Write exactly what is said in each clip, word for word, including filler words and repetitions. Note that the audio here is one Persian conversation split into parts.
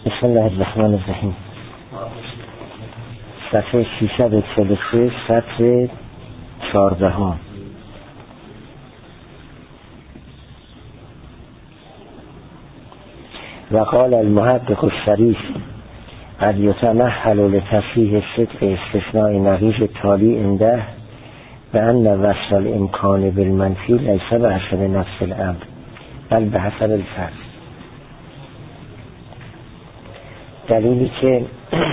بسم الله الرحمن الرحیم. صفحه ششصد و چهل و سه، سطر چهاردهم. وقال المحقق الشریف قد یتمحل لتصحیح صدق استثناء نقیض التالی عنده بأن وصل الامکان بالمنفی لیس بحسب نفس الامر بل بحسب الفرض. دلیلی که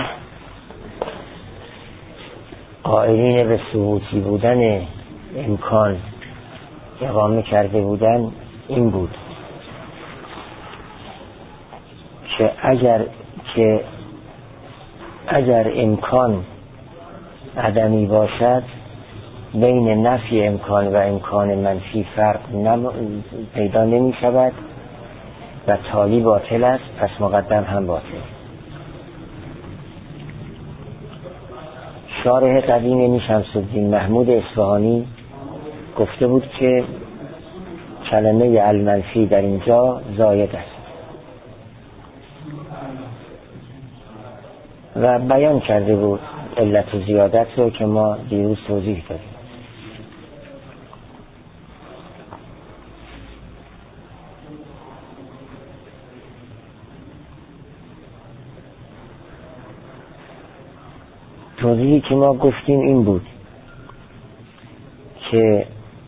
قائلین به ثبوتی بودن امکان اقامه کرده بودن این بود که اگر که اگر امکان عدمی باشد بین نفی امکان و امکان منفی فرق نم... پیدا نمی شود و تالی باطل است، پس مقدم هم باطل. شارح قدیم شمس الدین محمود اصفهانی گفته بود که کلمه المنفی در اینجا زاید است و بیان کرده بود علت و زیادت رو که ما دیروز توضیح دادیم. توضیحی که ما گفتیم این بود که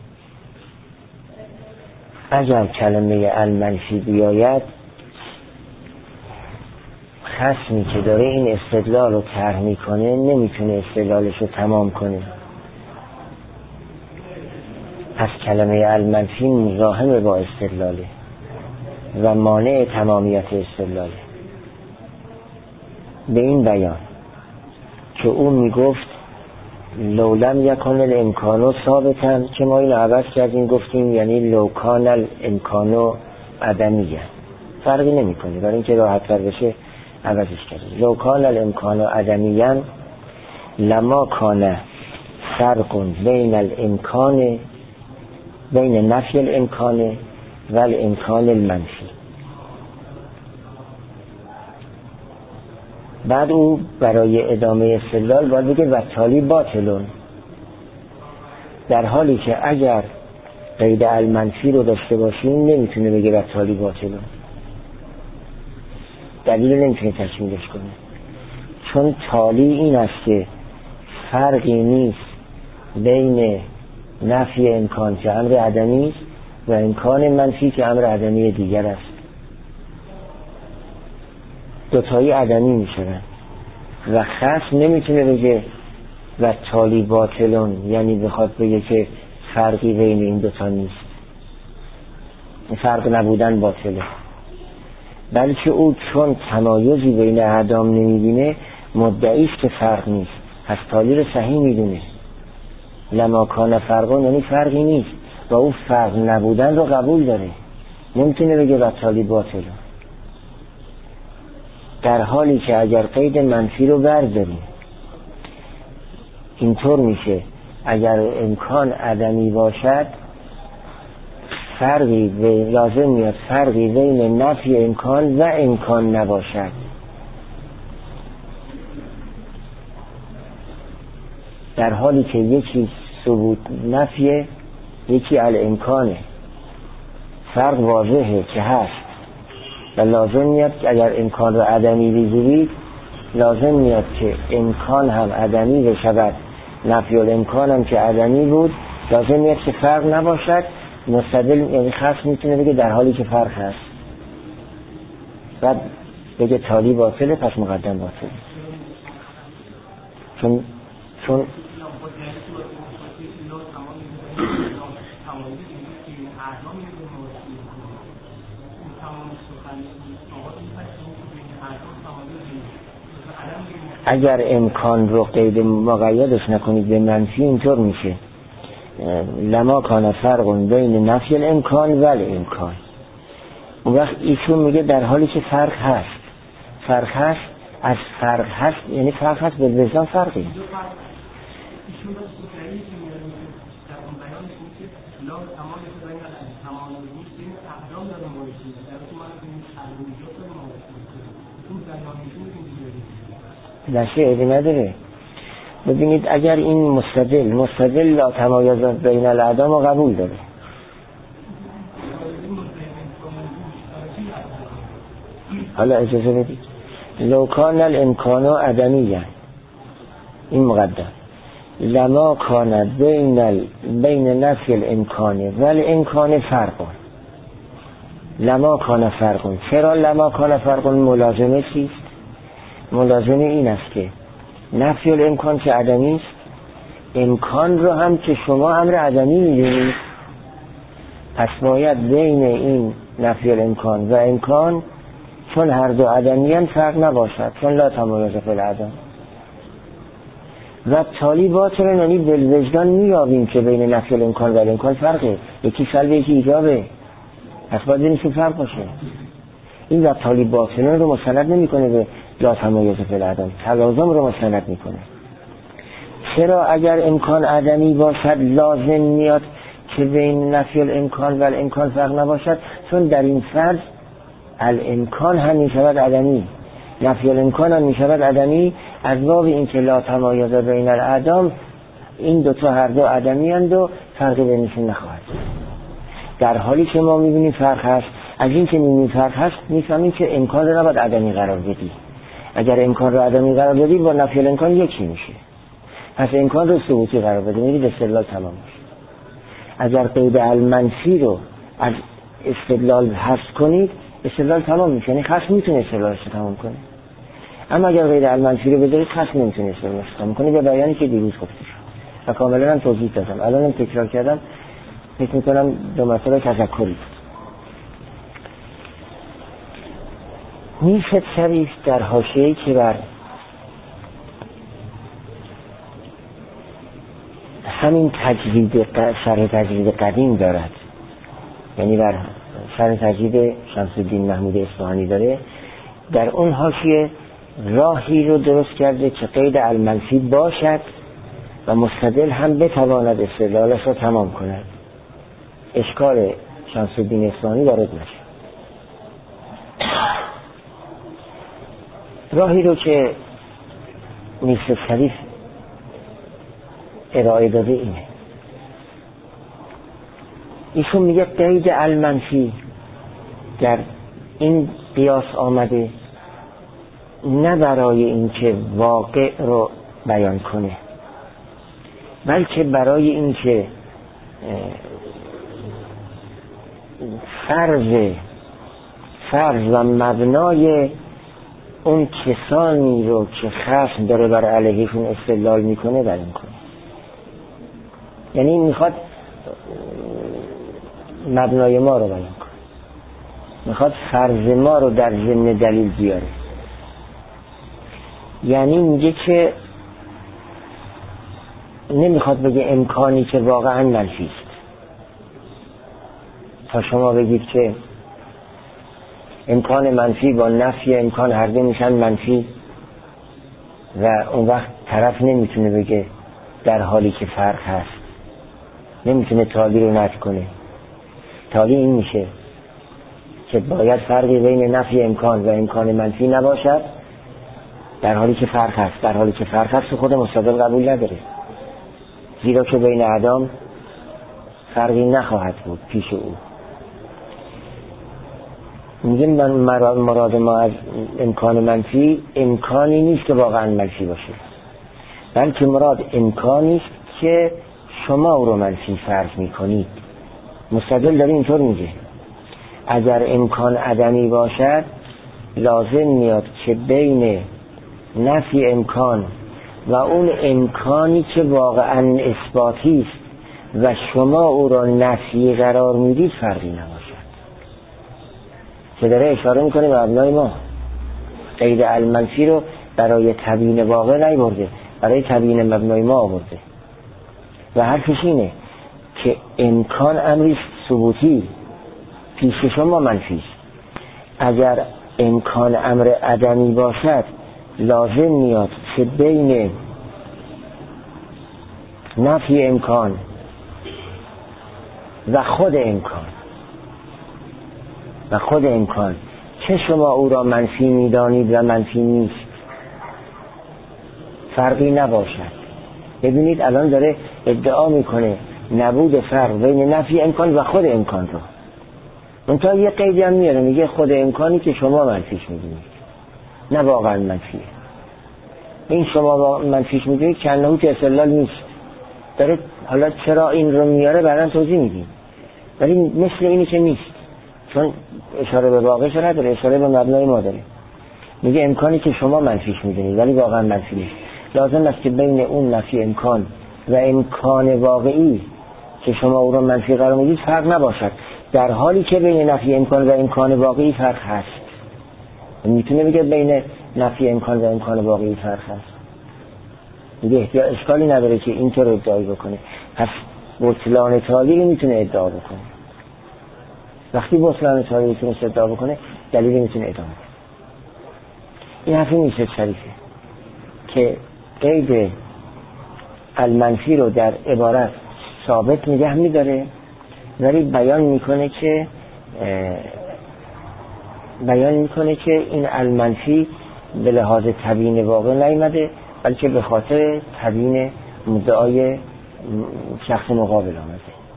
اگر کلمه المنفی بیاید، خصمی که داره این استدلال رو طرح میکنه نمیتونه استدلالش رو تمام کنه، پس کلمه المنفی مزاحم با استدلاله و مانع تمامیت استدلاله. به این بیان که اون میگفت لولم یکن الامکانو ثابتن، که ما این عوض کردیم گفتیم یعنی لوکان الامکانو عدمیه، فرقی نمی کنه، برای اینکه راحت تر بشه عوضش کردیم. لوکان الامکانو عدمیه لما کان فرق بین الامکان بین نفی الامکان و الامکان المنفی. بعد او برای ادامه استدلال باید بگه و تالی باطلون، در حالی که اگر قید المنفی رو داشته باشیم نمیتونه بگه و تالی باطلون، دلیل نمیتونه تکمیلش کنه، چون تالی این است که فرقی نیست بین نفی امکان که امر عدمی است و امکان منفی که امر عدمی دیگر است، دوتایی عدمی میشن و خصم نمیتونه بگه و تالی باطلون، یعنی بخواد بگه که فرقی بین این دوتا نیست، فرق نبودن باطله، بلکه او چون تمایزی بین اعدام نمیبینه مدعی است که فرق نیست، پس تالی رو صحیح میدونه. لما کان فرقون یعنی فرقی نیست و او فرق نبودن رو قبول داره، نمیتونه بگه و تالی باطلون، در حالی که اگر قید منفی رو برداریم اینطور میشه اگر امکان عدمی باشد فرقی لازم میاد فرقی بین نفی امکان و امکان نباشد، در حالی که یکی ثبوت نفیه یکی الامکانه، فرق واضحه که هست و لازم میاد که اگر امکان رو عدمی بگیرید لازم میاد که امکان هم عدمی بشود، نفی الامکان هم که عدمی بود لازم میاد که فرق نباشد. مستدل یعنی خاص میتونه بگه در حالی که فرق هست، بعد بگه تالی باطله پس مقدم باطله، چون چون اگر امکان رو قید مقیدش نکنید به منفی اینطور میشه لما کان فرق بین نفی الامکان و الامکان. اون وقت ایشون میگه در حالی که فرق هست، فرق هست از فرق هست یعنی فرق هست به وزن فرقی. نشه ایدی نداره. ببینید اگر این مستدل مستدل لا تمایز بین الاعدام رو قبول داره، حالا اجازه بدید، لو کان الامکان عدمی، این مقدم، لما کان بین ال... بین نفی الامکان و الامکان فرق، لما کان فرق. چرا لما کان فرق؟ ملازمه چیست؟ ملازمه این است که نفی الامکان که عدمی است، امکان رو هم که شما امر عدمی میدونید، پس باید بین این نفی الامکان و امکان چون هر دو عدمیان فرق نباشد، چون لا تمایز فی العدم. و تالی باطل، یعنی بالوجدان میابیم که بین نفی الامکان و الامکان فرقه، یکی سلبه یکی ایجابه، پس باید بینشون فرق باشه. این و تالی باطل رو مستند نمیکنه به لا تمایز فی العدم، تلازم رو مستند میکنه. چرا اگر امکان عدمی باشد لازم میاد که بین نفی الامکان و الامکان فرق نباشد؟ چون در این فرض الامکان هم میشود عدمی، نفی الامکان هم میشود عدمی، از باب این که لا تمایز بین الاعدام، این دوتا هر دو عدمی اند و فرقی بینشون نخواهد. در حالی که ما میبینیم فرق هست، از این که میبینیم فرق هست میفهمیم که امکان رو نباید عدمی قرار بدی. اگر امکان رو عدمی قرار بدی با نفی الامکان یکی میشه، پس امکان رو ثبوتی قرار بده، میرید استدلال تمام میشه. اگر قید المنفی رو از استدلال حذف کنید، استدلال تمام میشه، یعنی خصم میتونه استدلالش رو تمام کنه. اما اگر غیر المنفی رو بذارید خصم نمیتونه استدلالش رو تمام کنه، به بیانی که دیروز گفته شد و کاملا هم توضیح دادم. الانم تکرار کردم، فکر میکنم دو مرتبه تذکری. میفت شریف در حاشیه‌ای که بر همین تجوید شرح تجوید قدیم دارد، یعنی بر شرح تجوید شمس الدین محمود اصفهانی داره، در اون حاشیه راهی رو درست کرده که قید المنفی باشد و مستدل هم بتواند استدلالش رو تمام کند، اشکال شمس الدین اصفهانی وارد نشه. راهی رو که میرزا شریف ارائه داده اینه، ایشون میگه قید المنفی در این قیاس آمده نه برای اینکه واقع رو بیان کنه، بلکه برای اینکه فرض فرض و مبنای اون کسانی رو که خصم داره بر علیهشون استدلال میکنه بیان کنه. یعنی میخواد مبنای ما رو بیان کنه، میخواد فرض ما رو در ضمن دلیل بیاره. یعنی میگه که نمیخواد بگه امکانی که واقعا منفی است تا شما بگید که امکان منفی با نفی امکان هر دو میشن منفی، و اون وقت طرف نمیتونه بگه در حالی که فرق هست، نمیتونه تالی رو نفی کنه. تالی این میشه که باید فرقی بین نفی امکان و امکان منفی نباشد در حالی که فرق هست. در حالی که فرق هست خود مستدل قبول نداره، زیرا که بین اعدام فرقی نخواهد بود پیش او. میگه من مراد ما از امکان منفی امکانی نیست که واقعا منفی باشه، بلکه مراد امکانی است که شما او رو منفی فرض میکنید. مستدل داره اینطور میگه اگر امکان عدمی باشد لازم میاد که بین نفی امکان و اون امکانی که واقعا اثباتی است و شما او را نفی قرار میدید فرقی نباشد. که داره اشاره میکنه به مبنای ما. قید المنفی رو برای تبیین واقع نیورده، برای تبیین مبنای ما آورده و حرفش اینه که امکان امری ثبوتی پیش شما منفی است. اگر امکان امر عدمی باشد لازم میاد که بین نفی امکان و خود امکان و خود امکان چه شما او را منفی میدانید و منفی نیست فرقی نباشد. ببینید الان داره ادعا میکنه نبود فرق بین نفی امکان و خود امکان رو. منتها یه قیدی هم میاره، میگه خود امکانی که شما منفیش میدونید نه واقعا منفیه. این شما منفیش میدونید که انهو که استدلال نیست. داره حالا چرا این رو میاره بعداً توضیح میدیم، ولی مثل اینی که نیست، چون اشاره به واقعش نداره، اشاره به مبنای ما داره. میگه امکانی که شما منفیش میدونید ولی واقعا منفی نیست. لازم است که بین اون نفی امکان و امکان واقعی که شما او را منفی قرار میدید فرق نباشد، در حالی که بین نفی امکان و امکان واقعی فرق هست. میتونه بگه بین نفی امکان و امکان واقعی فرق هست، میگه اشکالی نداره که اینطور ادعای بکنه. پس بطلان تالی رو میتونه ادعا بکنه. وقتی بطلان تالی میتونه ادعا بکنه دلیلی میتونه ادعا بکنه. این حرفی نیست شریفه که قید المنفی رو در عبارت ثابت نگه میداره ولی بیان میکنه که بیان میکنه که این المنفی به لحاظ تبیین واقع نیامده بلکه به خاطر تبیین مدعای شخص مقابل آمده.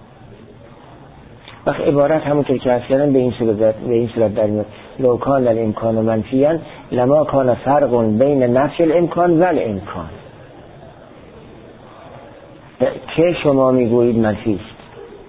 وقت عبارت همونطور که عرض کردم به این صورت به این صورت در میاد لو کان الامکان منفیاً لما کان فرق بین نفی الامکان و الامکان. که شما میگویید منفی است،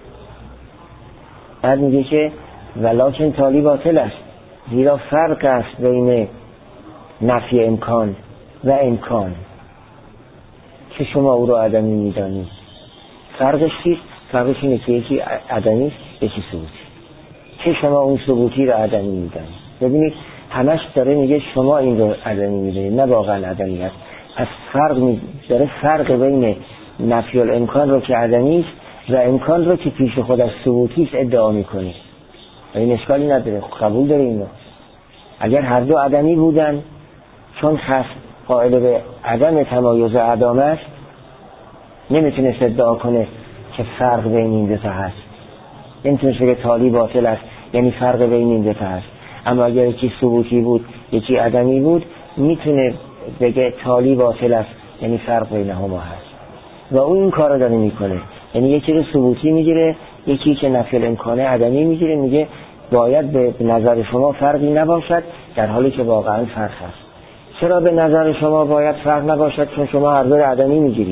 بعد میگه که ولکن تالی باطل است زیرا فرق است بین نفی امکان و امکان که شما او را عدمی میدانید. فرقش چیست؟ فرقش اینه که یکی عدمی است یکی ثبوتی، که شما اون ثبوتی را عدمی میدانید. ببینید همش داره میگه شما این رو عدمی میدانید نه واقعا عدمی است. پس فرق می داره فرق بین نفی الامکان رو که عدمی است و امکان رو که پیش خودش ثبوتی است ادعا میکنه. این اشکالی نداره، قبول داره اینو. اگر هر دو عدمی بودن چون خصم قائل به عدم تمایز عدم است نمیتونست ادعا کنه که فرق بین این دو تا هست. نمیتونست بگه تالی باطل است یعنی فرق بین این دو تا هست. اما اگر یکی ثبوتی بود یکی عدمی بود میتونه بگه تالی باطل است یعنی فرق بینهما هست و اون این کارو داره میکنه. یعنی یکی رو ثبوتی میگیره یکی که نفی الامکانه عدمی میگیره، میگه باید به نظر شما فرقی نباشد در حالی که واقعا فرق هست. چرا به نظر شما باید فرق نباشد؟ چون شما هر دو عدمی میگیرید.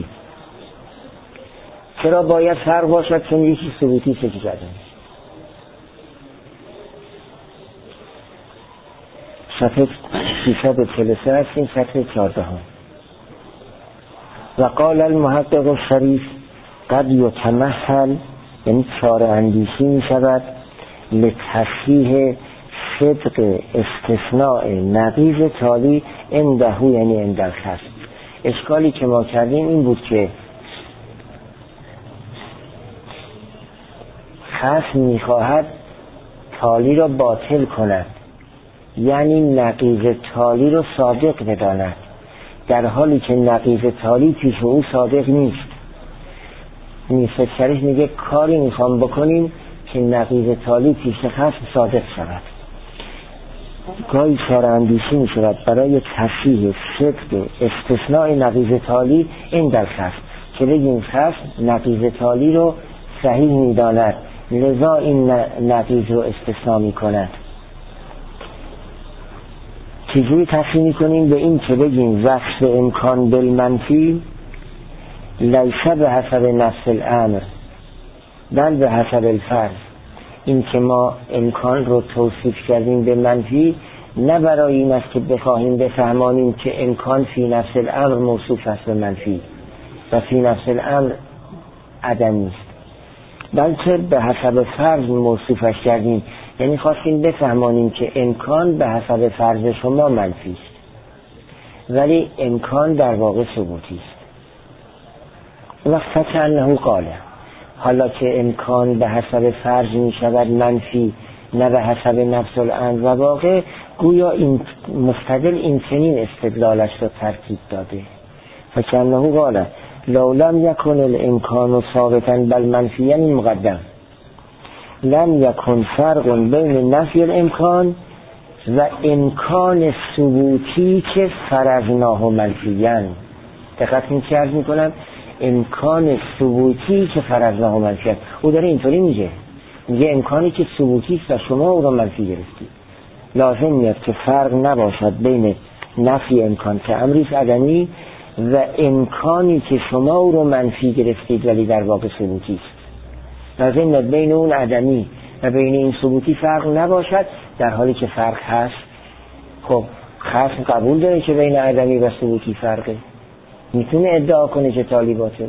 چرا باید فرق باشد؟ چون یکی ثبوتی است یکی عدمی. صفحه سیصد و چهل و سه هستیم، صفحه چهارده هم. و قال المحقق الشریف قد یتمثل یعنی چاره اندیشی می شود لتصحیح صدق استثناء نقیض تالی اندهو یعنی اندل خصم. اشکالی که ما کردیم این بود که خصم می خواهد تالی را باطل کند، یعنی نقیض تالی رو صادق بداند، در حالی که نقیض تالی پیش او صادق نیست. نیست شریف میگه کاری میخوام بکنیم که نقیض تالی پیش خصم صادق شود. گاهی چاره اندیشی میشود برای تصحیح صدق استثناء نقیض تالی این در خصم که بگیم خصم نقیض تالی رو صحیح میداند لذا این نقیض رو استثناء میکند. چجوری تصحیح میکنیم؟ به این که بگیم وصف امکان بالمنفی لیسه به حسب نفس الامر بل به حسب الفرض. این که ما امکان رو توصیف کردیم به منفی نه برای این است که بخواهیم بفهمانیم که امکان فی نفس الامر موصوف است به منفی و فی نفس الامر عدمی است، بلکه به حسب فرض موصوفش کردیم. یعنی خواستیم بفهمانیم که امکان به حسب فرض شما منفی است ولی امکان در واقع ثبوتی است. وقت انه قاله حالا که امکان به حسب فرض می شود منفی نه به حسب نفس الامر و واقع، گویا این مستدل این چنین استدلالش رو ترتیب داده. فکنه قاله لو لم یکن الامکان ثابتا بل منفیا مقدم لم یکن فرق بین نفی الامکان و امکان ثبوتی که فرضناه منفیاً. دقت می عرض می کنم امکان ثبوتی که فرضناه منفیاً، او داره اینطوری میگه میگه امکانی که ثبوتی است و شما او رو منفی گرفتید، لازم میاد که فرق نباشد بین نفی امکان که امریست عدمی و امکانی که شما او رو منفی گرفتید ولی در واقع ثبوتی است. لازم میاد بین اون عدمی و بین این ثبوتی فرق نباشد، در حالی که فرق هست. خب خصم قبول داره که بین عدمی و ثبوتی فرقه، میتونه ادعا کنه که تالی باطله،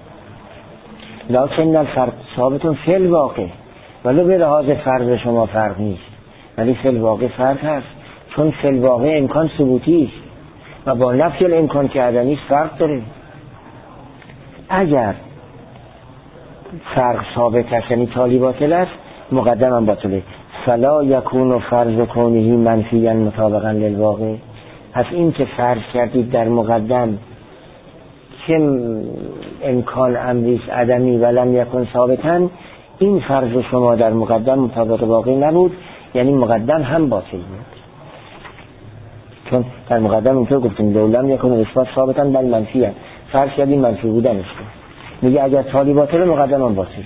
لکن الفرق ثابتون فی الواقع، ولو به لحاظ فرض شما فرق نیست ولی فی الواقع فرق هست، چون فی الواقع امکان ثبوتی است و با نفی الامکان که عدمی فرق داره. اگر فرق ثابت است یعنی تالی باطل است، مقدم هم باطله. فلا یکون فرض کونه منفیا مطابقا للواقع. پس این که فرض کردید در مقدم که امکان امریست عدمی ولم یکن ثابتن، این فرض شما در مقدم مطابق واقع نبود، یعنی مقدم هم باطل بود. چون در مقدم اینطور گفتیم لولم یکن اثبات ثابتن بل منفی هم. فرض کردیم منفی بودن است، میگه اگر تالی باطل مقدم هم باطل.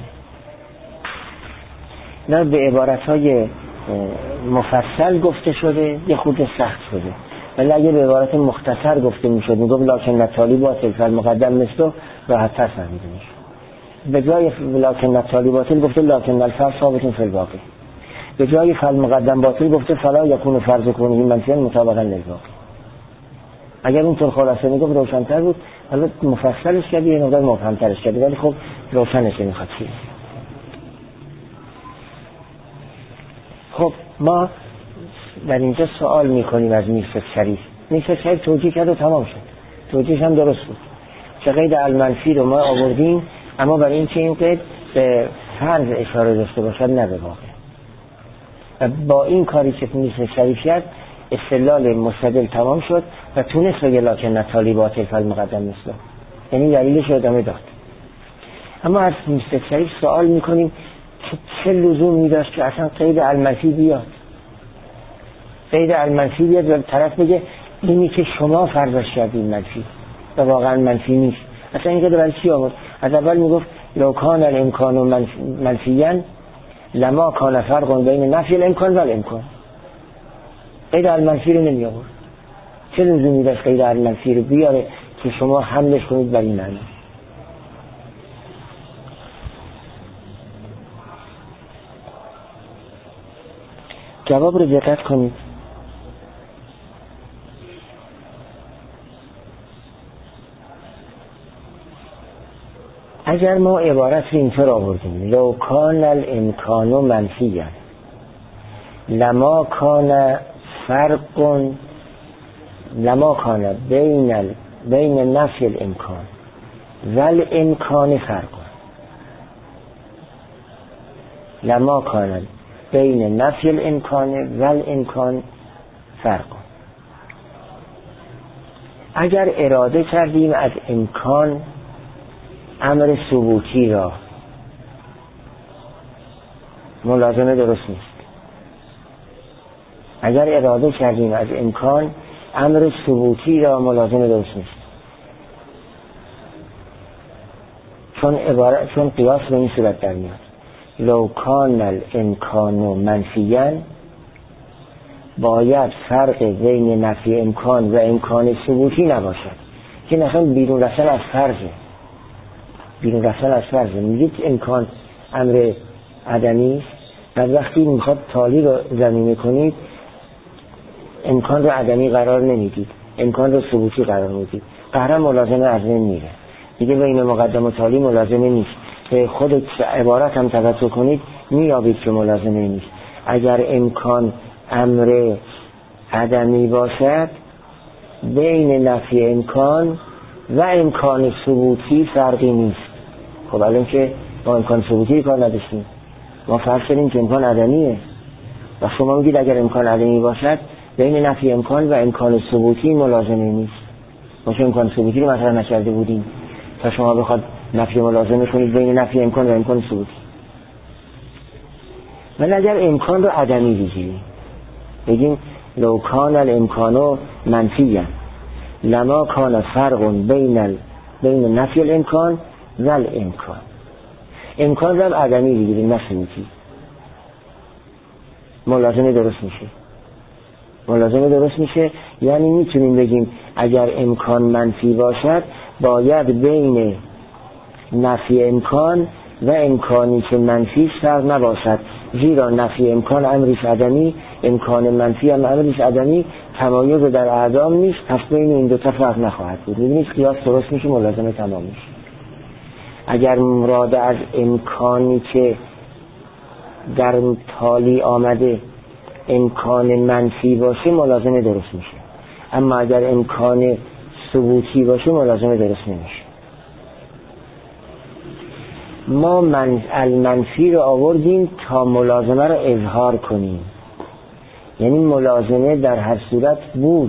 نه به عبارتهای مفصل گفته شده یه خورده سخت شده، ولی اگه به عبارت مختصر گفته میشد میگفت لکن نتالی باطل فالمقدم مثل راحت تر فهمیده میشد. به جای لکن نتالی باطل گفته لکن الفرض ثابت فی الواقع. به جای فالمقدم باطل گفته فلا یکون فرض کونه منفیا مطابقا للواقع. اگر اونطور خلاصه میگفت روشن‌تر بود، حالا مفصلش کردی یه مقدار مبهم‌ترش کردی، ولی خب روشنش میخواد چی. خب ما در اینجا سوال میکنیم از میرفت شریف. میرفت شریف توجیه کرد و تمام شد، توجیهش هم درست بود. چه قید المنفی رو ما آوردیم، اما برای این که این قید به فرض اشاره داشته باشد نه به واقع. و با این کاری که میرفت شریف کرد استدلال مستدل تمام شد و تونست بگه لکن نتالی باطل فالمقدم مثل، یعنی دلیلش ادامه داد. اما از میرفت شریف سوال میکنیم که چه لزومی داشت که اصلا قید المنفی بیاد. قید المنفی بیاد و طرف بگه اینی که شما فرضش کردید منفی و واقعا منفی نیست. اصلا این قید برای چی آورد؟ از اول میگفت لو کان الامکان منفیاً لما کان فرق بین نفی الامکان و الامکان. قید المنفی رو نمی آورد. چه لزومی داشت قید المنفی رو بیاره که شما حملش کنید بر این معنی؟ جواب رو دقت کنید. اگر ما عبارت رو اینطور آوردیم لو کان الامکان منفیا لما کان فرق لما کان بین ال... بین نفی الامکان والامکان فرق لما کان بین نفی الامکان والامکان فرق. اگر اراده کردیم از امکان امر ثبوتی را، ملازمه درست نیست. اگر اراده کردیم از امکان امر ثبوتی را، ملازمه درست نیست. چون عبارت چون قیاس به این صورت در میاد لو کان الامکان منفیاً، باید فرق بین نفی امکان و امکان ثبوتی نباشد که مثلا بیرون رفتن از فرضه. بیرون رفتن از فرضه میگید امکان امر عدمی است و وقتی میخواد تالی رو زمینه کنید امکان رو عدمی قرار نمیدید، امکان رو ثبوتی قرار میدید، قهرم ملازمه از این میره. دیگه بین مقدم و تالی ملازمه نیست. به خود عبارت هم توجه کنید میابید که ملازمه نیست. اگر امکان امر عدمی باشد بین نفی امکان و امکان ثبوتی فرقی نیست. خب الان که با امکان ثبوتی کار نداشتیم، ما فرض کردیم که امکان عدمیه و شما میگید اگر امکان عدمی باشد بین نفی امکان و امکان ثبوتی ملازمه نیست. ما چون امکان ثبوتی رو مطرح نکرده بودیم تا شما بخواد نفی ملازمه کنید بین نفی امکان و امکان ثبوتی. ولی اگر امکان رو عدمی بگیریم بگیم لو کان الامکان منفیا لما کان فرق بین ال... بین نفی الامکان و الامکان. امکان رو عدمی بگیریم نه ثبوتی، ملازمه درست میشه. ملازمه درست میشه یعنی میتونیم بگیم اگر امکان منفی باشد باید بین نفی امکان و امکانی که منفی فرق نباشد، زیرا نفی امکان امریش عدمی، امکان منفی هم امریش عدمی، تمایز در اعدام نیست، پس بین این دو تا فرق نخواهد بود. میبینید قیاس درست میشه، ملازمه تمام میشه. اگر مراد از امکانی که در تالی آمده امکان منفی باشه ملازمه درست میشه، اما اگر امکان ثبوتی باشه ملازمه درست نمیشه. ما من المنفی رو آوردیم تا ملازمه رو اظهار کنیم، یعنی ملازمه در هر صورت بود.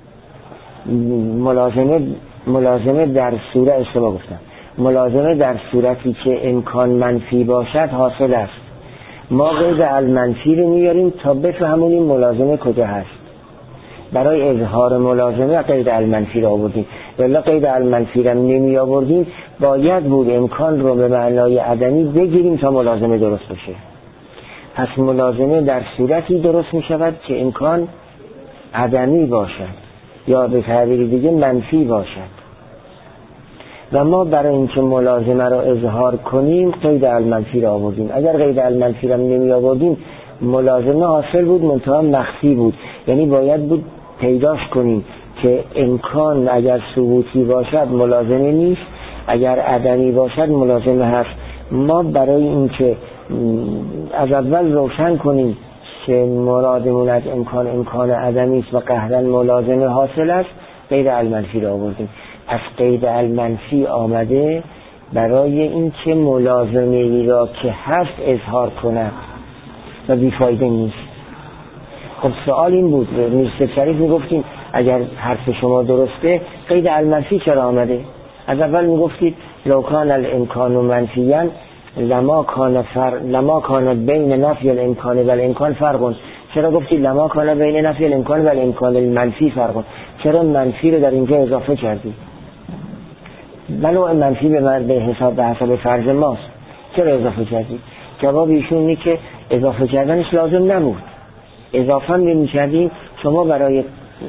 ملازمه ملازمه در صورت اشتباه گفتم ملازمه در صورتی که امکان منفی باشد حاصل است. ما قید المنفی رو میاریم تا بفهمونیم ملازمه کجا هست. برای اظهار ملازمه قید المنفی رو آوردیم، ولی قید المنفی رو نمی آوردیم باید بود امکان رو به معنای عدمی بگیریم تا ملازمه درست بشه. پس ملازمه در صورتی درست می شود که امکان عدمی باشد یا به تعبیر دیگه منفی باشد، و ما برای اینکه ملازمه رو اظهار کنیم قید المنفی رو آوردیم. اگر قید المنفی رو نمی آوردیم ملازمه حاصل بود منتها مخفی بود، یعنی باید بود پیداش کنیم که امکان اگر ثبوتی باشد ملازمه نیست، اگر عدمی باشد ملازمه هست. ما برای اینکه از اول روشن کنیم که مرادمون از امکان امکان عدمی است و قهرن ملازمه حاصل است قید المنفی رو آوردیم. از قید المنفی آمده برای اینکه ملازمه ای را که هست اظهار کند و بیفایده نیست. خب سوال این بود، میرزا شریف میگفتیم اگر حرف شما درسته قید المنفی چرا آمده؟ از اول میگفتید لو کان الامکان منفیا لما کان فر لما کان بین نفی الامکان و الامکان فرق. چرا گفتید لما کان بین نفی الامکان و الامکان المنفی فرق؟ چرا منفی رو در اینجا اضافه کردید؟ بنوع منفی به مرد به حساب به حساب فرض ماست، چرا اضافه کردید؟ جواب ایشون اینه که اضافه کردنش لازم نبود. اضافه نمی کردیم شما برای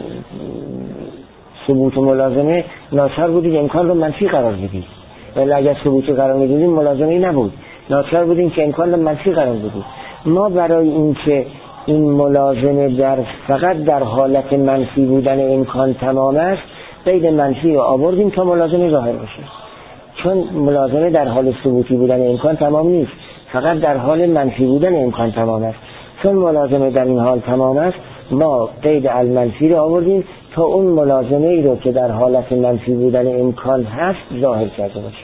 ثبوت ملازمه ناچار بودید امکان رو منفی قرار بدید، ولی اگر ثبوتی قرار میدید ملازمه نبود، ناچار بودیم که امکان رو منفی قرار بدید. ما برای اینکه این ملازمه در فقط در حالت منفی بودن امکان تمام است قید منفی رو آوردیم تا ملازمه ظاهر بشه، چون ملازمه در حال ثبوتی بودن امکان تمام نیست، فقط در حال منفی بودن امکان تمام است. چون ملازمه در این حال تمام است ما قید المنفی رو آوردیم تا اون ملازمه ای رو که در حالت منفی بودن امکان هست ظاهر کرده باشه.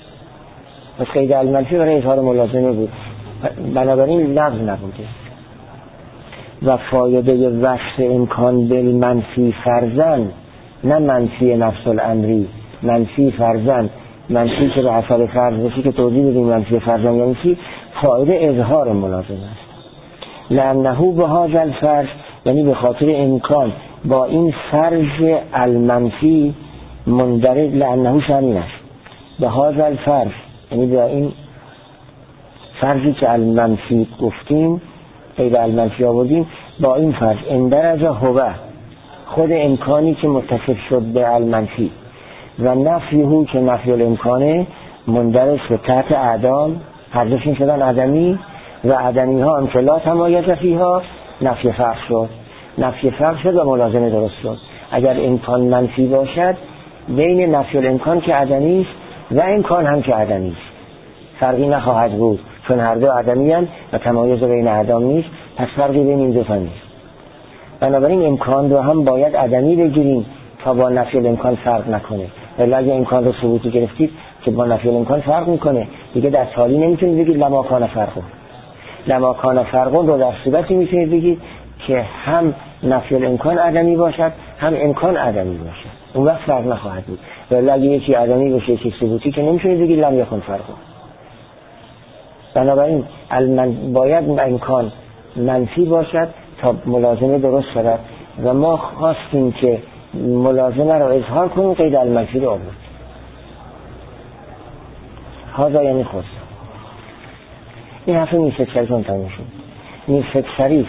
پس قید المنفی برای اظهار ملازمه بود، بنابراین لفظ نبوده. و فایده وصف امکان بالمنفی فرزن، نه منفی نفس الامری، منفی فرزن، منفی که به حساب فرض بشی که توضیح بدیم منفی فرزن یعنی چی؟ فایده اظهار ملازمه است. لأنه به هذا الفرض، یعنی به خاطر امکان با این فرض المنفی مندرج، لأنه شامل است به هذا الفرض، یعنی با این فرضی که المنفی گفتیم قید المنفی آوردیم، با این فرض اندرج هو خود امکانی که متصف شد به المنفی و نفیه که نفی الامکانه مندرج به تحت اعدام، هر دوشون شدن عدمی و عدمی ها هم که لا تمایز فیها نفی فرق شد، نفی فرق شد و ملازمه درست شد. اگر امکان منفی باشد بین نفی الامکان که عدمی است و امکان هم که عدمی است فرقی نخواهد بود، چون هر دو عدمی هم و تمایز بین اعدام نیست، پس فرقی بین این دو تا نیست. بنابراین امکان رو هم باید عدمی بگیریم تا با نفی الامکان فرق نکنه، ولی اگه امکان رو ثبوتی گرفتید که با نفی الامکان فرق میکنه دیگه در تالی نمیتونید بگید لما کان فرق. لما کان فرق رو در صورتی میتونید بگید که هم نفی الامکان عدمی باشد هم امکان عدمی باشد، اون وقت فرق نخواهد بود. ولی اگه یکی عدمی باشه یکی ثبوتی که نمیتونید بگید لم یکن فرق. بنابراین المن... باید امکان منفی باشد تا ملازمه درست شود و ما خواستیم که ملازمه رو اظهار کنیم، قید المنفی رو آورد. هذا یعنی خود این حرف میرفت شریف هم تموم شد. میرفت شریف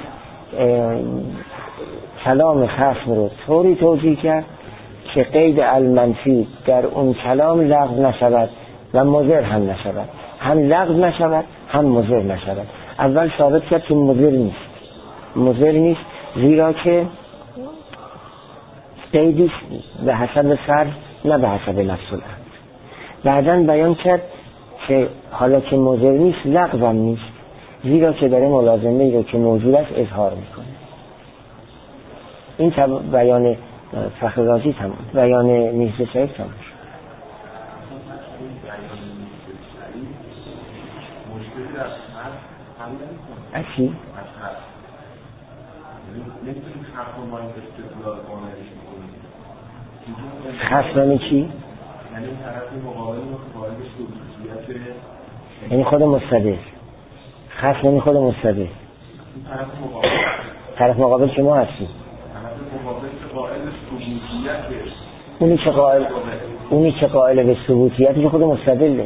کلام خصم رو طوری توجیه کرد که قید المنفی در اون کلام لغو نشود و مضر هم نشود، هم لغو نشود هم مضر نشود. اول ثابت کرد که مضر نیست، مضر نیست زیرا که قیدی به حسب فرض نه به حسب نفس الامر. بعداً بیان کرد که حالا که مضر نیست لغو هم نیست، زیرا که داره ملازمه رو که موجود است اظهار میکنه. این تب... بیان فخررازی تمام، بیان میرزا شریف تمام شد. اکی؟ خصم چی؟ یعنی طرف مقابل مقابل سلوکیت، یعنی خود مستدل. خصم یعنی خود مستدل. طرف مقابل طرف مقابل که ما هستیم. طرف مقابل که قائل ثبوتیت، اونی که قائل اونی که قائل به ثبوتیتی که خود مستدله.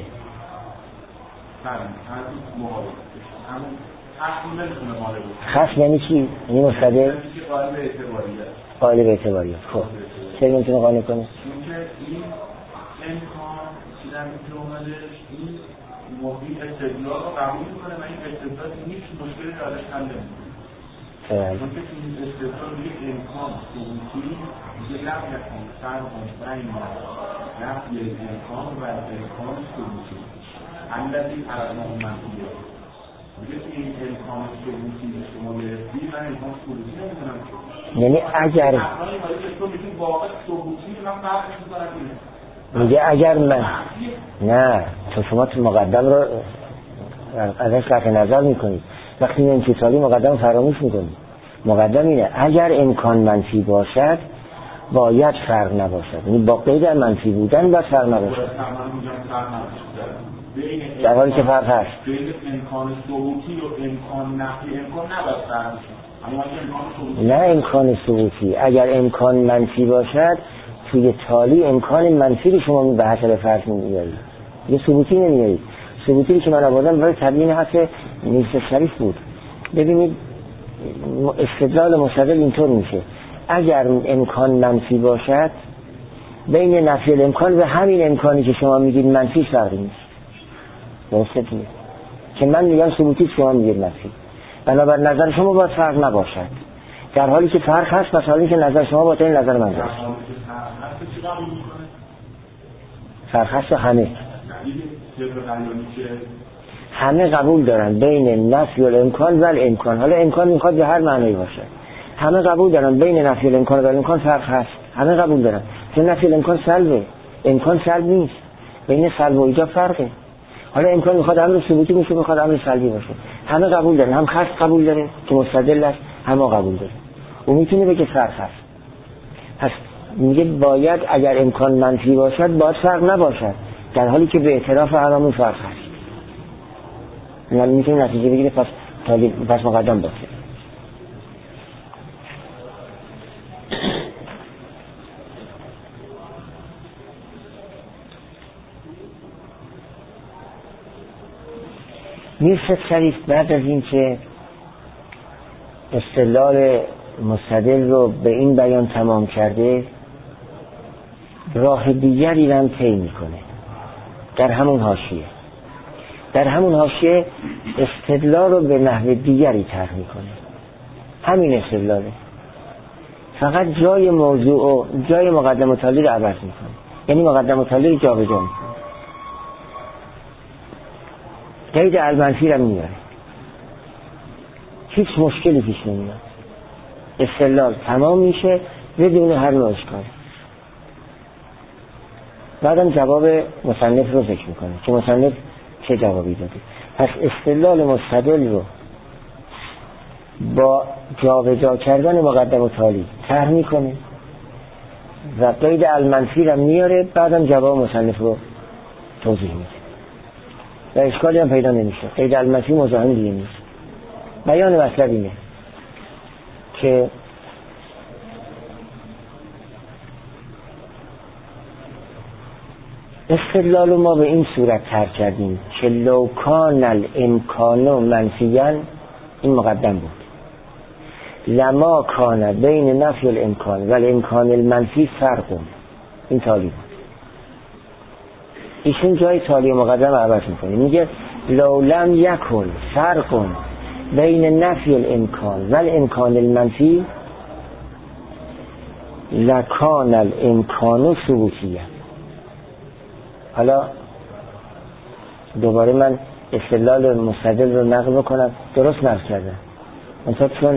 خصم یعنی چی؟ یعنی مستدل قائل به اعتباریت. قائل به اعتباریت. خب چه نمیتونه قانع کنه؟ چون که این امکان چیزن که اومدش این موضوع استدلال رو قبول میکنه و این استدلال نیست مشکلی دارش حل نمیکنه. چون که این استدلال یک امکان ثبوتی میگه لغو نکن فرق بین نفی امکان و امکان ثبوتی الذی فرضناه منفیه. میگه که این امکان ثبوتی شما گرفتی من امکان ثبوتی نمیدونم. یعنی اگر میگه اگر من نه تو شما تو مقدم رو ازش قطع نظر میکنید، وقتی این انفصالی مقدم فراموش میکنید. مقدم اینه اگر امکان منفی باشد باید فرق نباشد، یعنی با قید منفی بودن باید فرق نباشد، در حالی که فرق هست. بین امکان ثبوتی و امکان نفی امکان نباید فرق بشه. نه امکان ثبوتی، اگر امکان منفی باشد توی تالی امکان منفی رو شما به حسب فرض می‌گیرید، یه ثبوتی نمیارید. ثبوتی که من آوردم برای تبیین حرف میرزا شریف بود. ببینید استدلال مستدل اینطور میشه اگر امکان منفی باشد بین نفی الامکان و همین امکانی که شما میگید منفی فرقی نیست. درسته دیگه که من میگم ثبوتی شما میگید منفی، بنابر نظر شما باید فرق نباشد، در حالی که فرق هست مثلا این که نظر شما با این نظر من هست. فرق هست و همه همه قبول دارن بین نفی الامکان و الامکان. حالا امکان میخواد به هر معنی باشه، همه قبول دارن بین نفی الامکان و الامکان فرق هست، همه قبول دارن چون نفی الامکان سلبه، امکان سلب نیست، بین سلب و ایجاب فرقه. حالا امکان میخواد امر ثبوتی باشه میخواد امر سلبی باشه، همه قبول دارن، هم خاص قبول داره که مستدل است، همه قبول داره. اون میتونه بگه فرق هست. پس میگه باید اگر امکان منفی باشد باید فرق نباشد، در حالی که به اعتراف علامه فرق هست. یعنی میتونه نتیجه بگیره پس تالی پس مقدم باشه. میرزا شریف بعد از این که استدلال مستدل رو به این بیان تمام کرده راه دیگری رو هم طی میکنه در همون حاشیه. در همون حاشیه استدلال رو به نحو دیگری طرح میکنه، همین استدلاله، فقط جای موضوع و جای مقدم تالی رو عوض میکنه، یعنی مقدم تالی رو جا به جا میکنه، قید المنفی رو میاره، هیچ مشکلی پیش نمیاد، استدلال تمام میشه بدون هر نوع اشکال. بعدم جواب مصنف رو ذکر میکنه که مصنف چه جوابی داده. پس استدلال مستدل رو با جابجا کردن مقدم و تالی طرح میکنه و قید المنفی رو میاره، بعدم جواب مصنف رو توضیح میده و اشکالی هم پیدا نمیشه. قید المنفی مزاحم دیگه نیست. بیان مطلب اینه که استدلال ما به این صورت ترک کردیم که لو کان الامکان منفیاً، این مقدم بود، لما کان بین نفی الامکان و الامکان المنفی فرق، این تالی بود. ایشون جای تالی مقدم عوض میکنه، میگه لو لم یکن فرق بین نفی الامکان و الامکان المنفی لکان الامکان ثبوتیه. حالا دوباره من استدلال مستدل رو نقل بکنم، درست نقل کردم، منطقه چون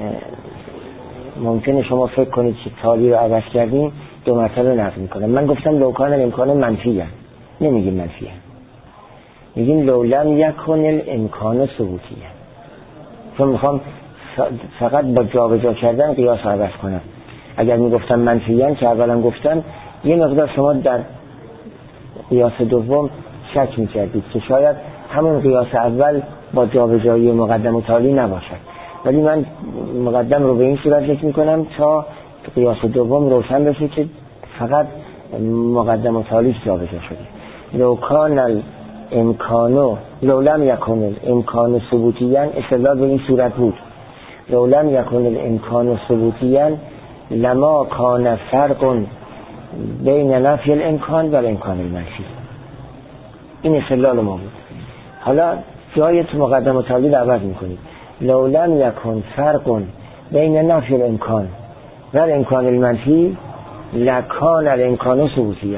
ممکنه شما فکر کنید که تالی رو عوض کردیم دو مرتبه نقل میکنم. من گفتم لوکان الامکان منفیه، نمیگیم منفیه، میگیم لولم یکن الامکان ثبوتیه، چون میخوام فقط با جابجا کردن قیاس عوض کنم. اگر میگفتم منفیه که اولا گفتم، یه مقدار شما در قیاس دوم شک میکردید که شاید همون قیاس اول با جابجایی مقدم و تالی نباشد، ولی من مقدم رو به این صورت ذکر میکنم تا قیاس دوم روشن بشه که فقط مقدم و تالی جابجا شده. لو کان الامکانو لو لم یکن الامکان ثبوتیاً، استدلال به این صورت بود، لو لم یکن الامکان ثبوتیاً لما کان فرق بین نفی الامکان و الامکان المنفی. این استدلال ما بود. حالا جای تو مقدم و تالی عوض میکنید، لو لم یکن فرق بین نفی الامکان و الامکان المنفی لکان الامکان ثبوتیه.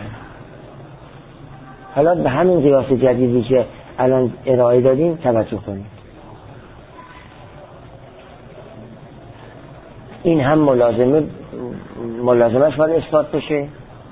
حالا به همین قیاس جدیدی که الان ارائه دادیم توجه کنید. این هم ملازمه ملازمش باید اثبات بشه.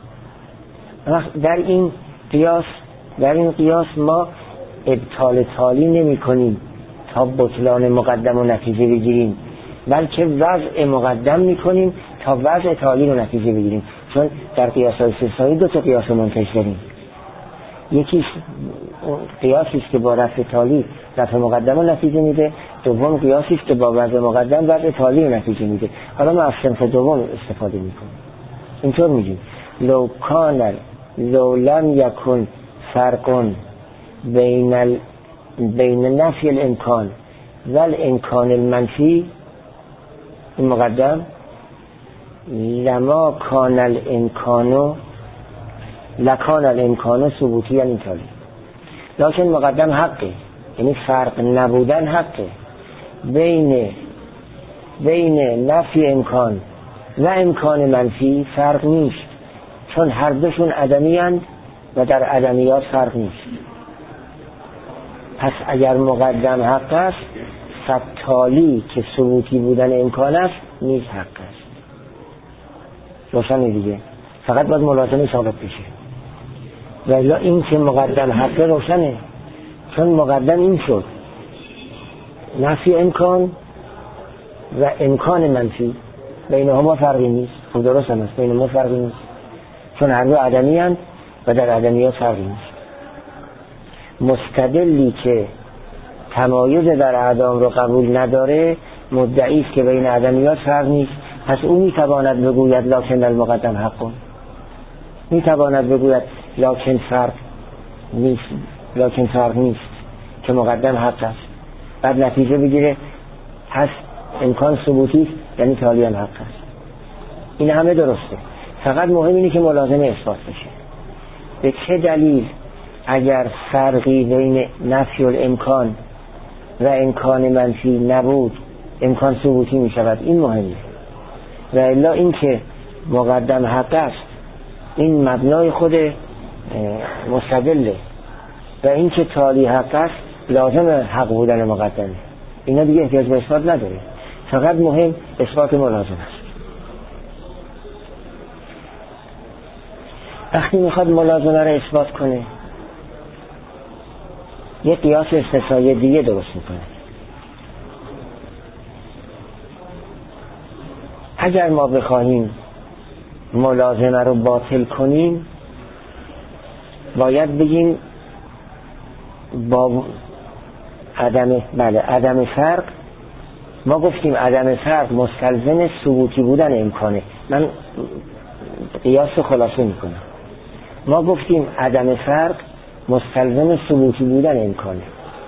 در این قیاس در این قیاس ما ابطال تالی نمی کنیم تا بطلان مقدم و نتیجه بگیریم، بلکه وضع مقدم می کنیم تا وضع تالی رو نتیجه بگیریم. چون در قیاس های استثنایی دو تا قیاس منتج داریم، یکی قیاسی است که با رفع تالی رفع مقدم رو نتیجه میده، دوم قیاسی است که با وضع مقدم وضع تالی رو نتیجه میده. حالا ما از صنف دوم استفاده میکنیم، اینطور میگیم لو کان لو لم یکن فرق بین ال... بین نفی الامکان و الامکان المنفی، این مقدم، لما کان الامکانو لکان الامکانو ثبوتی، یعنی تالی. لیکن مقدم حقه، یعنی فرق نبودن حقه بین بین نفی امکان و امکان منفی فرق نیست، چون هر دوشون عدمی هستند و در عدمیات فرق نیست. پس اگر مقدم حق است، فتالی که ثبوتی بودن امکان است نیز حق است. روشنه دیگه، فقط باید ملازمه ثابت بشه. ولی این که مقدم حق روشنه، چون مقدم این شد نفی امکان و امکان منفی، بینهما فرقی نیست. خب درست هم است، بینهما فرقی نیست، چون هر دو عدمی هستند و در عدمیات فرقی نیست. مستدلی که تمایز در اعدام رو قبول نداره مدعی است که بین عدمیات فرق نیست، پس او میتواند بگوید لکن المقدم حق، میتواند بگوید لکن فرق نیست، لکن فرق نیست که مقدم حق است، بعد نتیجه بگیره پس امکان ثبوتی است یعنی تالی هم حق است. این همه درسته، فقط مهم اینه که ملازمه اثبات بشه. به چه دلیل اگر فرقی بین نفی الامکان و امکان منفی نبود امکان ثبوتی می شود؟ این مهمه. و الا این که مقدم حق است این مبنای خود مستدله، و این که تالی حق است لازم حق بودن مقدمه. اینا دیگه احتیاج به اثبات نداره، فقط مهم اثبات ملازم است. وقتی میخواد ملازمه رو اثبات کنه یه قیاس استثنایی دیگه درست میکنه. اگر ما بخواهیم ملازمه رو باطل کنیم باید بگیم با عدم بله عدم فرق ما گفتیم عدم فرق مستلزم ثبوتی بودن امکانه. من قیاس خلاصه میکنم. ما گفتیم عدم فرق مستلزم ثبوتی بودن امکانه.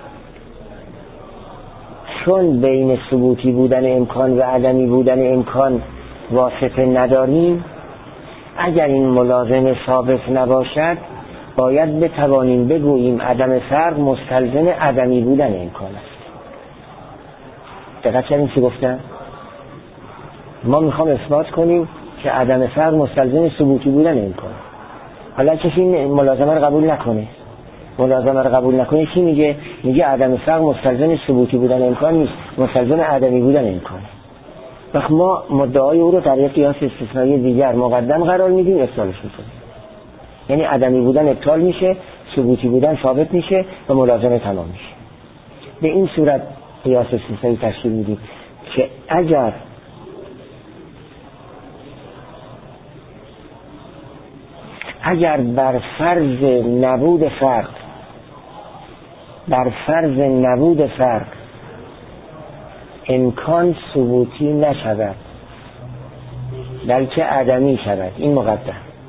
چون بین ثبوتی بودن امکان و عدمی بودن امکان واسطه نداریم، اگر این ملازمه ثابت نباشد باید بتوانیم بگوییم عدم فرق مستلزم عدمی بودن امکان است. دقت کردین چی گفتم؟ ما میخوام اثبات کنیم که عدم فرق مستلزم ثبوتی بودن امکان. حالا کسی این ملازمه رو قبول نکنه، ملازمه رو قبول نکنه چی میگه؟ میگه عدم فرق مستلزم ثبوتی بودن امکان نیست، مستلزم عدمی بودن امکان. وقت ما مدعای او رو در یک قیاس استثنایی دیگر مقدم قرار میدیم، ابطالش میکنیم. یعنی عدمی بودن ابطال میشه، ثبوتی بودن ثابت میشه و ملازمه تمام میشه. به این صورت قیاس استثنایی تشکیل میدیم که اگر اگر بر فرض نبود فرق بر فرض نبود فرق امکان ثبوتی نشود بلکه عدمی شود، این مقدم.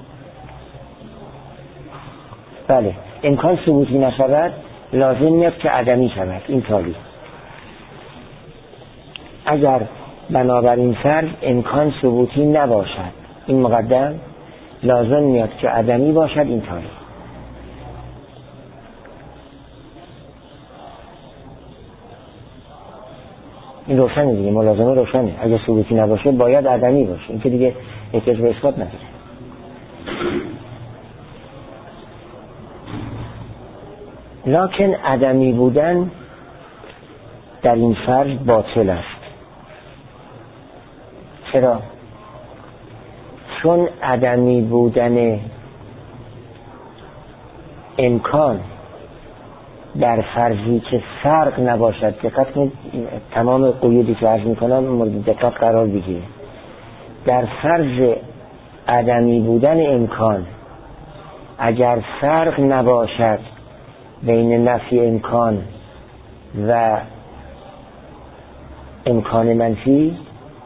بله، امکان ثبوتی نشود لازم میاد که عدمی شود، این تالی. اگر بنابراین فرض امکان ثبوتی نباشد، این مقدم، لازم میاد که عدمی باشد، این تالی. این روشنه دیگه، ملازمه روشنه. اگه ثبوتی نباشه باید عدمی باشه، این که دیگه احتیاج به اثبات نداره. لکن عدمی بودن در این فرض باطل است. چرا؟ چون عدمی بودن امکان در فرضی که فرق نباشد، دقت کنید تمام قیودی که عرض میکنم مورد دقت قرار بگیره، در فرض عدمی بودن امکان اگر فرق نباشد بین نفی امکان و امکان منفی،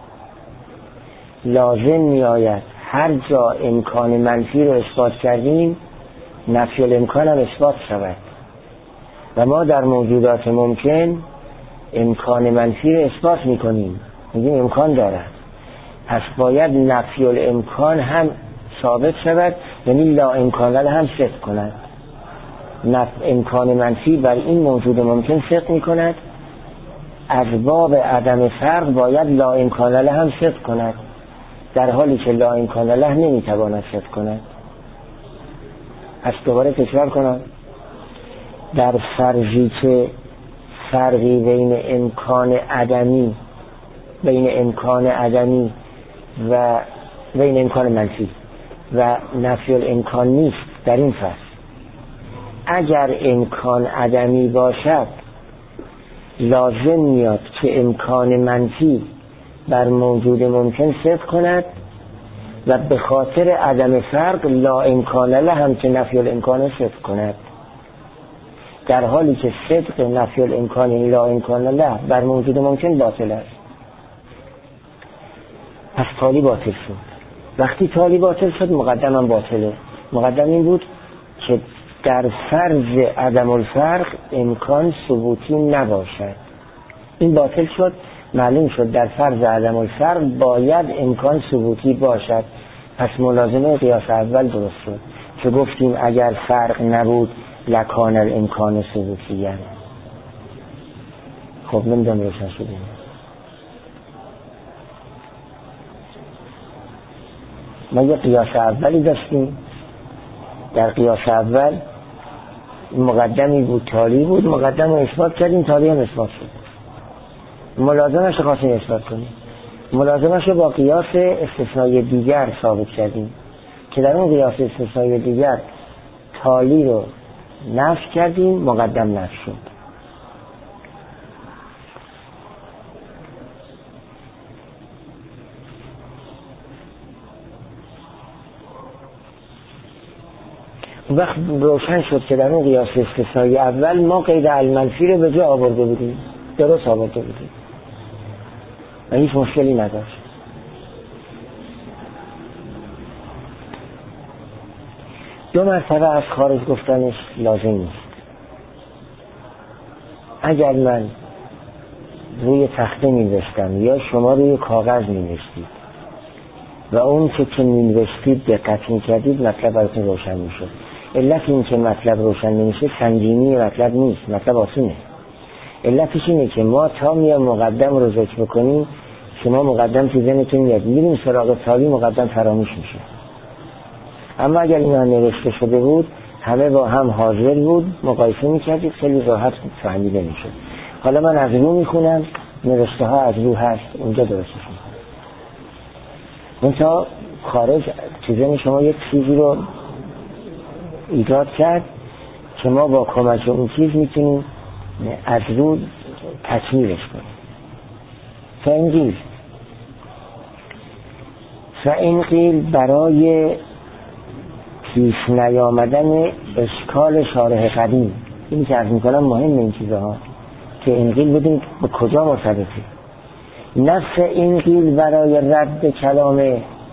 لازم می آید هر جا امکان منفی رو اثبات کردیم نفی الامکان هم اثبات شود. و ما در موجودات ممکن امکان منفی رو اثبات می کنیم، میگیم امکان دارد، پس باید نفی الامکان هم ثابت شود، یعنی لا امکان له هم صدق کند. نف... امکان منفی بر این موجود ممکن صدق می کند، از باب عدم فرق باید لا امکان له هم صدق کند، در حالی که لا امکان له نمی تواند صدق کند. پس دوباره تکرار کنم، در فرضی که فرقی بین امکان عدمی بین امکان عدمی و بین امکان منفی و نفی الامکان نیست، در این فرض اگر امکان عدمی باشد لازم میاد که امکان منفی بر موجود ممکن صدق کند و به خاطر عدم فرق لا امکان له هم که نفی الامکان صدق کند، در حالی که صدق نفی الامکان یعنی لا امکان له بر موجود ممکن باطل است. پس تالی باطل شد. وقتی تالی باطل شد مقدم هم باطله. مقدم این بود که در فرض عدم الفرق امکان ثبوتی نباشد، این باطل شد. معلوم شد در فرض عدم الفرق باید امکان ثبوتی باشد. پس ملازمه قیاس اول درست شد که گفتیم اگر فرق نبود لکان الامکان ثبوتی. یعنی خب نمیدونم روشن شدیم. ما یه قیاس اولی داشتیم، در قیاس اول مقدمی بود تالی بود، مقدم رو اثبات کردیم، تالی هم اثبات شد. ملازمش رو خواستیم اثبات کنیم، ملازمش رو با قیاس استثنایی دیگر ثابت کردیم که در اون قیاس استثنایی دیگر تالی رو نفی کردیم، مقدم نفی شد. وقت روشن شد که در اون قیاس استثنایی اول ما قید المنفی رو به جا آورده بودیم، درست آورده بودیم. و هیچ مشکلی نداشت. دو مرتبه از خارج گفتنش لازم نیست. اگر من روی تخته می‌نوشتم یا شما روی کاغذ می‌نوشتید و اون که که می‌نوشتید دقت می‌کردید، مطلب براتون روشن می‌شد. علت این که مطلب روشن نمیشه سنگینی مطلب نیست، مطلب آسونه. علتش اینه که ما تا میام مقدم رو ذکر بکنیم، شما مقدم تو ذهنتون میاد، میریم سراغ تالی، مقدم فراموش میشه. اما اگر اینا نوشته شده بود، همه با هم حاضر بود، مقایسه میکردید، خیلی راحت فهمیده میشد. حالا من از رو میخونم، نوشته ها از رو هست، اونجا درستش میکنم. منتها خارج تو ذهن شما یک چیزی رو ایجاد کرد که ما با کمک اون چیز میتونیم از رو تکمیلش کنیم. فانقیل فانقیل برای پیش نیامدن اشکال شارح قدیم، این که عرض میکنم مهم این چیزها که انقیل بدونید به کجا مرتبطه. نفس انقیل برای رد کلام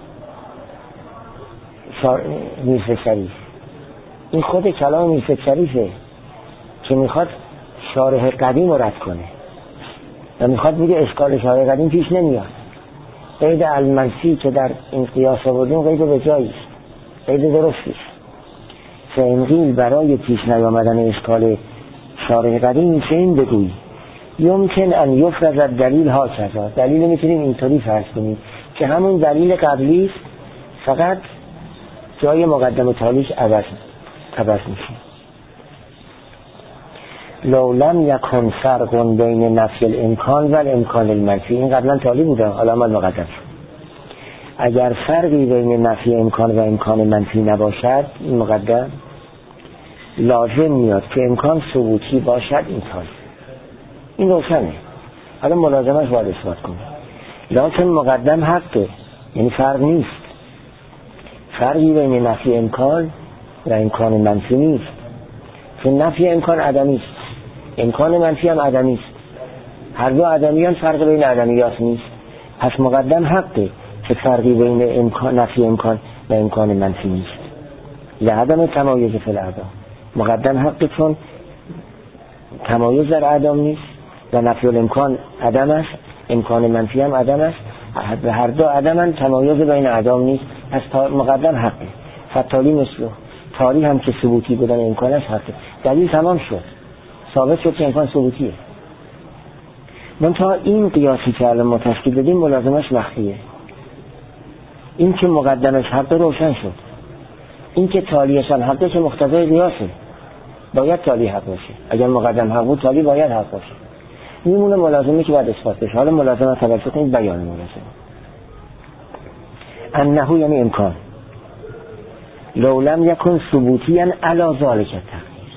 میرزا شریف، این خود کلام میرزا شریفه که میخواد شارح قدیم رو رد کنه و میخواد بگه اشکال شارح قدیم پیش نمیاد. قید المنفی که در این قیاس آوردیم قید به جاییست، قید درستیست. فانقیل برای پیش نیامدن اشکال شارح قدیم میشه این بگویی یمکن ان یفرض دلیل ها کذا، دلیل میتونیم اینطوری فرض کنیم که همون دلیل قبلی فقط جای مقدم تالیش عوض عوض میشه. لو لم یکن فرق بین نفی الامکان و الامکان المنفی، این قبلا تالی بوده، حالا من مقدم شد. اگر فرقی بین نفی امکان و امکان منفی نباشد، این مقدم لازم میاد که امکان ثبوتی باشد، این تالی. این روشنه. حالا ملازمش باید اثبات کنه. لکن مقدم حقه، یعنی فرق نیست. فرقی بین نفی امکان و امکان منفی نیست، چون نفی امکان عدمی است، امکان منفی هم عدمی است. هر دو عدمیان، فرق بین عدمیات نیست. پس مقدم حقه که فرقی بین امکان نفی امکان و امکان منفی نیست. لعدم تمایز فی الاعدام، مقدم حقه چون تمایز در اعدام نیست و نفی الامکان عدم است، امکان منفی هم عدم است. هر دو عدمن، تمایز بین اعدام نیست. پس مقدم حقه. فتالی مثله، تالی هم که ثبوتی بودن امکانش حقه. دلیل تمام شد، ثابت شد که امکان ثبوتیه. منتها این قیاسی که الان ما تشکیل دادیم ملازمش مخفیه. این که مقدمش حقه روشن شد، این که تالیش هم حقه که مقتضای قیاسه، باید تالی حق باشه. اگر مقدم حق بود تالی باید حق باشه. میمونه ملازمه که باید اثبات بشه. حالا ملازمه توسط این بیان ملازمه انه یعنی امکان لو لم یکن ثبوتیاً علی ذالک التقدیر،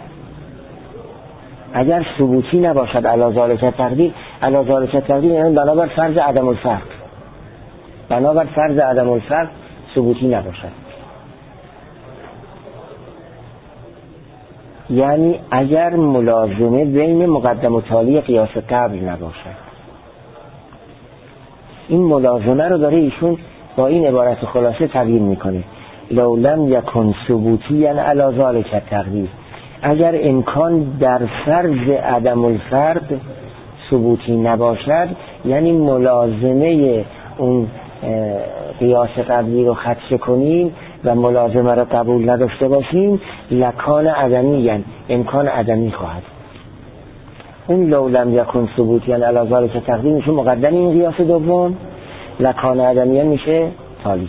اگر ثبوتی نباشد علی ذالک التقدیر، علی ذالک التقدیر یعنی بنابر فرض عدم الفرق، بنابر فرض عدم الفرق ثبوتی نباشد. یعنی اگر ملازمه بین مقدم و تالی قیاس قبل نباشد. این ملازمه رو داره ایشون با این عبارت خلاصه تبیین میکنه. لو لم یکن ثبوتیاً علی ذالک التقدیر، اگر امکان در فرض عدم الفرد ثبوتی نباشد، یعنی ملازمه اون قیاس قبلی رو خدشه کنیم و ملازمه رو قبول نداشته باشیم، لکان عدمی، یعنی امکان عدمی خواهد. اون لو لم یکن ثبوتیاً علی ذالک التقدیر میشه مقدم این قیاس دوم، لکان عدمی میشه تالیش.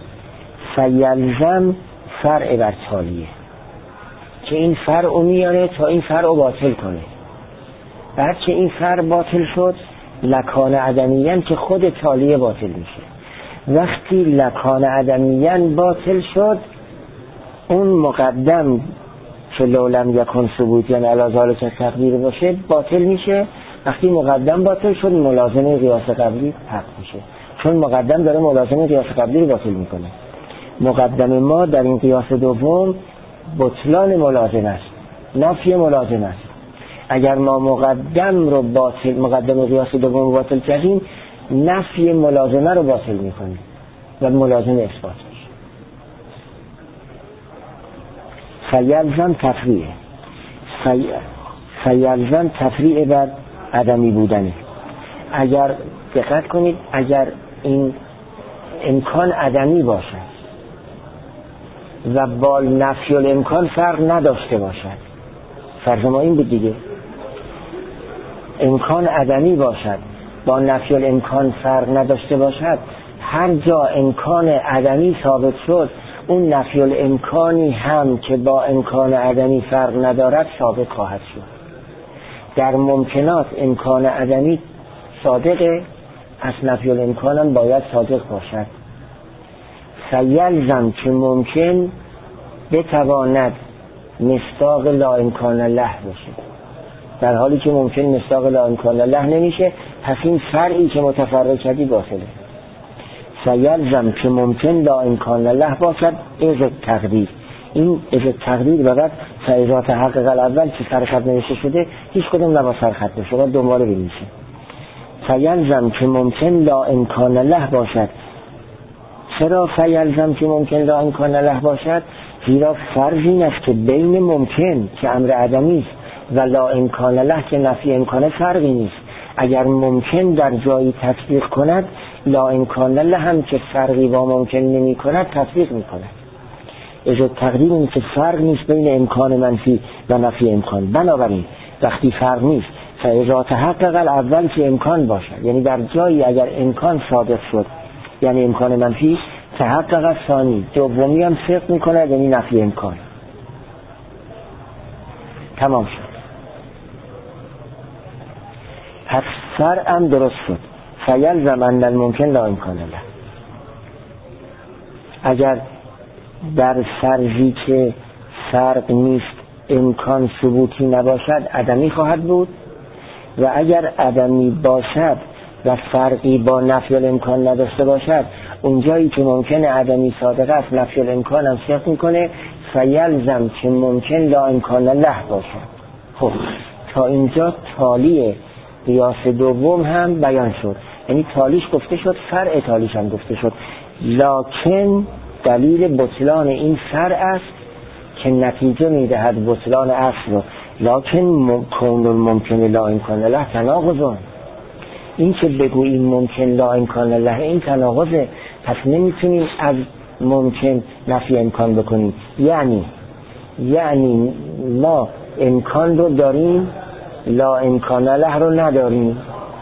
فیلزم فرع بر تالیه که این فرع میاره تا این فرع باطل کنه. بعد که این فرع باطل شد، لکان عدمیان که خود تالیه باطل میشه. وقتی لکان عدمیان باطل شد، اون مقدم که لو لم یکن ثبوتیاً علی ذالک التقدیر باشه باطل میشه. وقتی مقدم باطل شد، ملازمه قیاس قبلی حق میشه، چون مقدم داره ملازمه قیاس قبلی رو باطل میکنه. مقدم ما در این قیاس دوم بطلان ملازمه است، نفی ملازمه است. اگر ما مقدم رو باطل، مقدم قیاس دوم باطل کردیم، نفی ملازمه رو باطل میکنه و ملازمه اثبات میشه. فیلزم تفریعه فی... فیلزم تفریع بر عدمی بودنه. اگر دقت کنید، اگر این امکان عدمی باشد و با نفی الامکان فرق نداشته باشد، فرض ما این بود دیگه، امکان عدمی باشد با نفی الامکان فرق نداشته باشد، هر جا امکان عدمی ثابت شد اون نفی الامکانی هم که با امکان عدمی فرق ندارد ثابت خواهد شد. در ممکنات امکان عدمی صادقه، از نفی الامکان هم باید صادق باشد. فیلزم که ممکن بتواند مصداق لا امکان له باشه، در حالی که ممکن مصداق لا امکان له نمیشه، پس این فرعی که متفرع کردی باطله. فیلزم که ممکن لا امکان له باشد از تقدیر، این از تقدیر بعد فعیضات حقیقت الاول که سرخط نوشته شده هیچ کدوم نبا سرخط نوشته باید دنباله بنویسه. فیلزم که ممکن لا امکان له باشد. چرا فیلزم که ممکن لا امکان له باشد؟ زیرا فرض این است که بین ممکن که امر عدمی است و لا امکان له که نفی امکانه فرقی نیست. اگر ممکن در جایی تطبیق کند، لا امکان له هم که فرقی با ممکن نمی کند تطبیق می کند. اجازه تقدیر این که فرق نیست بین امکان منفی و نفی امکان. بنابراین وقتی فرق نیست، فعیضات حقیقت الاول که امکان باشد، یعنی در جایی اگر امکان صادق شد یعنی امکان منفی، تحقق ثانی دومی هم صدق می کند یعنی نفی امکان. تمام شد. پس فرع هم درست شد. فیلزم ان الممکن لا امکان له. اگر در فرضی که فرق نیست امکان ثبوتی نباشد عدمی خواهد بود، و اگر عدمی باشد و فرقی با نفی الامکان نداشته باشد، اونجایی که ممکن عدمی صادق است نفی الامکان هم صدق میکنه. فیلزم که ممکن لا امکان له باشد. خب تا اینجا تالی قیاس دوم هم بیان شد، یعنی تالیش گفته شد، فرع تالیش هم گفته شد. لکن دلیل بطلان این فرع است که نتیجه میدهد بطلان اصل رو. لکن کون الممکن لا امکان له تناقض، این که بگوییم ممکن لا امکان له این تناقضه، پس نمیتونیم از ممکن نفی امکان بکنیم. یعنی یعنی ما امکان رو داریم لا امکان له رو نداریم.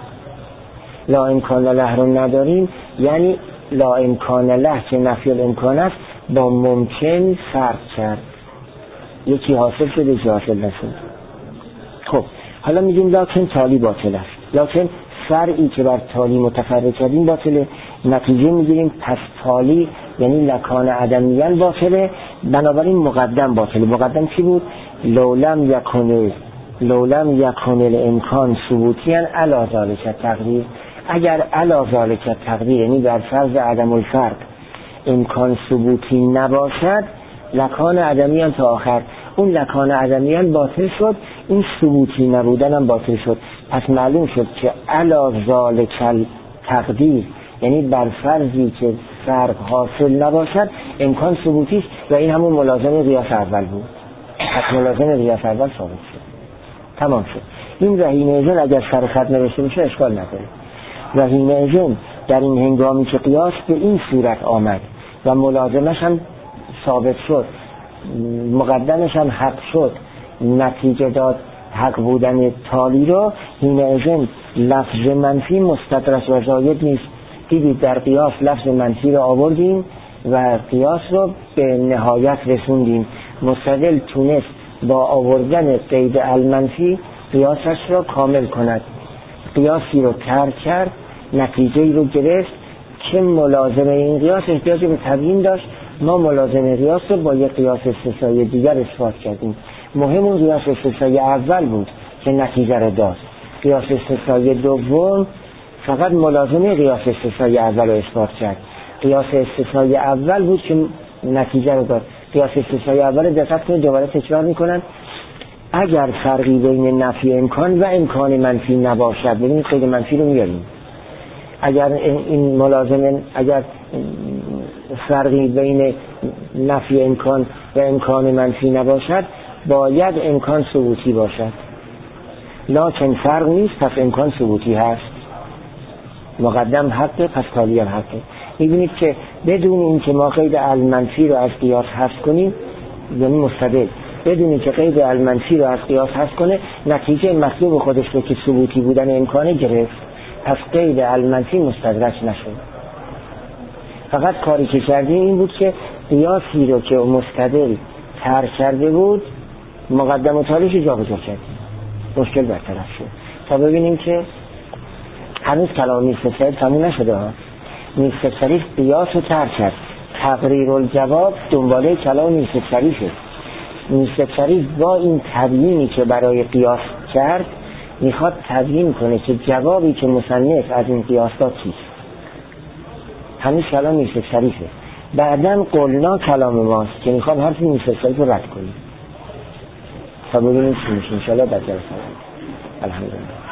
لا امکان له رو نداریم یعنی لا امکان له که نفی الامکان است با ممکن فرق کرد، یکی حاصل شده یکی حاصل نشد. خب حالا میگیم لکن تالی باطل است. لکن فرعی که بر تالی متفرع کردیم باطله. نتیجه میگیریم پس تالی یعنی لکان عدمیان باطله، بنابراین مقدم باطله. مقدم چی بود؟ لولم یکونه لولم یکونه الامکان ثبوتیان علی ذالک تقدیر. اگر علی ذالک تقدیر یعنی در فرض عدم الفرق امکان ثبوتی نباشد، لکان عدمیان تا آخر اون لکان عدمیان باطل شد، این ثبوتی نبودن هم باطل شد. پس معلوم شد که علی ذالک تقدیر یعنی بر فرضی که فرق حاصل نباشد امکان ثبوتی است و این همون ملازم قیاس اول بود. پس ملازم قیاس اول ثابت شد. تمام شد. این رهین اذن اگر سر خط نوشته بشه اشکال نداره. رهین اذن در این هنگامی که قیاس به این صورت آمد و ملازمش هم ثابت شد، مقدمش هم حق شد، نتیجه داد حق بودن تالی رو، این اذن لفظ منفی مستدرک و زاید نیست. دیدید در قیاس لفظ منفی رو آوردیم و قیاس رو به نهایت رسوندیم. مستدل تونست با آوردن قید المنفی قیاسش رو کامل کند. قیاسی رو ترک کرد، نتیجه رو گرفت که ملازم این قیاس احتیاج به تبیین داشت. ما ملازم قیاس رو با یک قیاس استثنایی دیگر اثبات کردیم. مهم اون قیاس استثنایی اول بود که نتیجه رو داد. قیاس استثنایی دوم فقط ملازمه قیاس استثنایی اول رو اثبات کرد. قیاس استثنایی اول بود که نتیجه رو داد. قیاس استثنایی اول دقت کنید دوباره تکرار میکنن. اگر فرقی بین نفی امکان و امکان منفی نباشد، ببینید قید منفی رو میاریم، اگر این ملازمه، اگر فرقی بین نفی امکان و امکان منفی نباشد باید امکان ثبوتی باشد، لکن فرق نیست پس امکان ثبوتی هست، مقدم حقه پس تالی هم حقه. میبینید که بدون این که ما قید المنفی رو از قیاس حذف کنیم، یعنی مستدل بدون که قید المنفی رو از قیاس حذف کنه نتیجه مطلوب خودش رو که ثبوتی بودن امکانه گرفت، پس قید المنفی مستدرک نشد. فقط کاری که کردیم این بود که قیاسی رو که مستدل ترک کرده بود مقدم و تالیش جا بجا کردیم، مشکل برطرف شد. تا ببینیم که هنوز کلام میرسفری تموم نشده ها. میرسفری قیاس رو ترک کرد، تقریر الجواب دنباله کلام میرسفری شد. میرسفری با این تبیینی که برای قیاس کرد میخواد تبیین کنه که جوابی که مصنف از این قیاس داد چیست. هنوز کلام میرسفری شد. بعداً قلنا کلام ماست که میخواد حرف میرسفری رو رد کنیم. تا ببینیم چی میشه انشاءالله در جلسه. الحمدلله.